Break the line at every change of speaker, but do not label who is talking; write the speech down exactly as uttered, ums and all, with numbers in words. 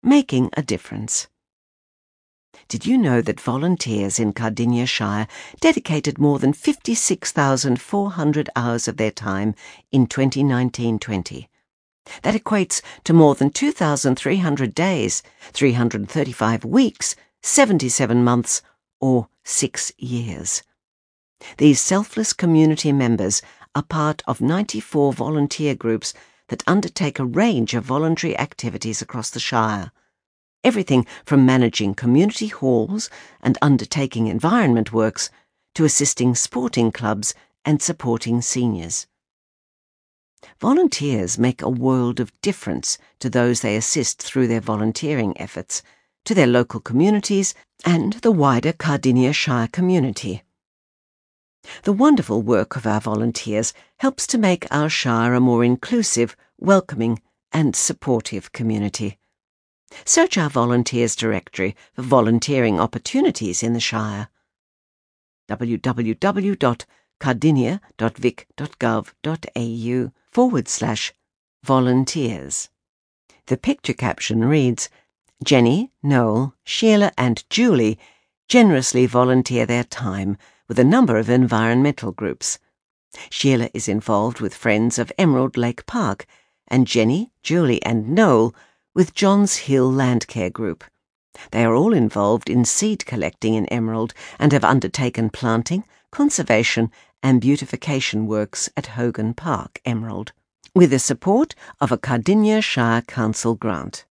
Making a difference. Did you know that volunteers in Cardinia Shire dedicated more than fifty-six thousand four hundred hours of their time in twenty nineteen twenty? That equates to more than two thousand three hundred days, three hundred thirty-five weeks, seventy-seven months, or six years. These selfless community members are part of ninety-four volunteer groups that undertake a range of voluntary activities across the Shire. Everything from managing community halls and undertaking environment works to assisting sporting clubs and supporting seniors. Volunteers make a world of difference to those they assist through their volunteering efforts, to their local communities and the wider Cardinia Shire community. The wonderful work of our volunteers helps to make our Shire a more inclusive, welcoming and supportive community. Search our volunteers directory for volunteering opportunities in the Shire. w w w dot cardinia dot vic dot gov dot a u forward slash volunteers. The picture caption reads, Jenny, Noel, Sheila and Julie generously volunteer their time with a number of environmental groups. Sheila is involved with Friends of Emerald Lake Park, and Jenny, Julie and Noel with Johns Hill Landcare Group. They are all involved in seed collecting in Emerald and have undertaken planting, conservation and beautification works at Hogan Park, Emerald, with the support of a Cardinia Shire Council grant.